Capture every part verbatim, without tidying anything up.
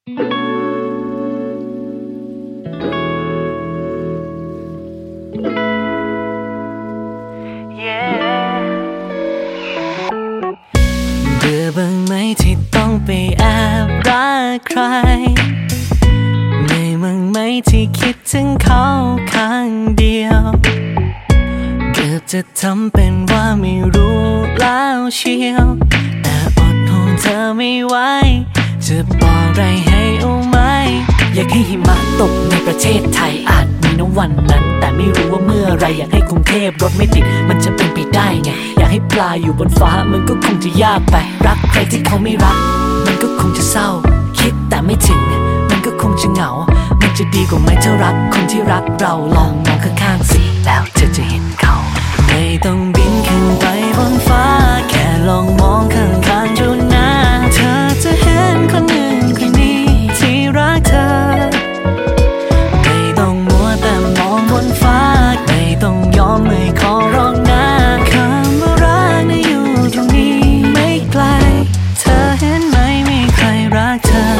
เบื่อบ้างไหมที่ต้องไปแอบรักใครเหนื่อยบ้างไหมที่คิดถึงเขาข้างเดียวเกือบจะทำเป็นว่าไม่รู้แล้วเชียวแต่อดห่วงเธอไม่ไหวจะบอกอะไรให้เอาไหมอยากให้หิมะตกในประเทศไทยอาจมีณวันนั้นแต่ไม่รู้ว่าเมื่อไรอยากให้กรุงเทพรถไม่ติดมันจะเป็นไปได้ไงอยากให้ปลาอยู่บนฟ้ามันก็คงจะยากไปรักใครที่เขาไม่รักมันก็คงจะเศร้าคิดแต่ไม่ถึงมันก็คงจะเหงามันจะดีกว่าไหมเธอรักคนที่รักเราลองมองข้างๆสิแล้วเธอจะเห็นเขาไม่ต้องบินขึ้นไปบนฟ้าแค่ลองมองข้างๆดูนะเธอจะเห็นคนหนึ่งคนนี้ที่รักเธอไม่ต้องมัวแต่มองบนฟ้าไม่ต้องยอมไม่ขอร้องนะคำว่ารักน่ะอยู่ตรงนี้ไม่ไกลเธอเห็นไหมมีใครรักเธอ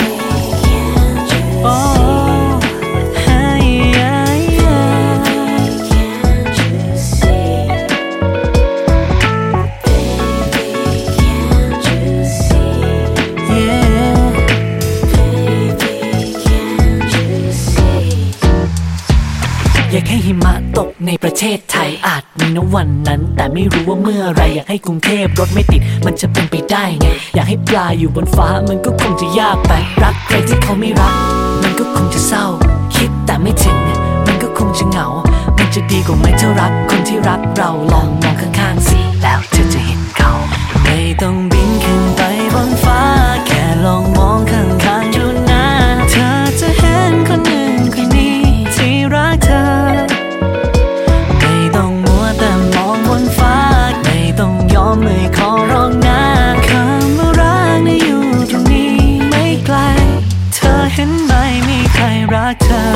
โอ้อยากให้หิมะตกในประเทศไทยอาจมีณวันนั้นแต่ไม่รู้ว่าเมื่อไรอยากให้กรุงเทพรถไม่ติดมันจะเป็นไปได้ไงอยากให้ปลาอยู่บนฟ้ามันก็คงจะยากไปรักใครที่เขาไม่รักมันก็คงจะเศร้าคิดแต่ไม่ถึงมันก็คงจะเหงามันจะดีกว่าไหมเธอรักคนที่รักเราลองมองข้างๆสิแล้วเธอจะเห็นเขาไม่ต้องบินขึ้นไปบนฟ้าแค่ลองมองข้างๆดูนะเธอจะเห็นคนหนึ่งคนนี้ที่รักเธอไม่ต้องมัวแต่มองบนฟ้าไม่ต้องยอมไม่ขอร้องนะคำว่ารักน่ะอยู่ตรงนี้ไม่ไกลเธอเห็นไหมมีใครรักเธอ